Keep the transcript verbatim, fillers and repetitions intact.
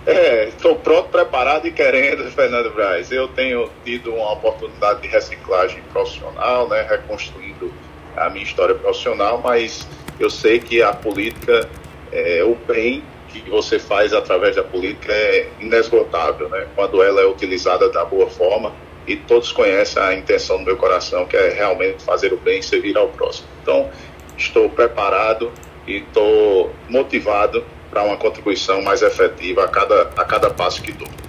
Estou pronto, preparado e querendo, Fernando Braz. Eu tenho tido uma oportunidade de reciclagem profissional, né, reconstruindo a minha história profissional, mas eu sei que a política, é, o bem que você faz através da política é inesgotável, né, quando ela é utilizada da boa forma, e todos conhecem a intenção do meu coração, que é realmente fazer o bem e servir ao próximo. Então, estou preparado e estou motivado para uma contribuição mais efetiva a cada, a cada passo que dou.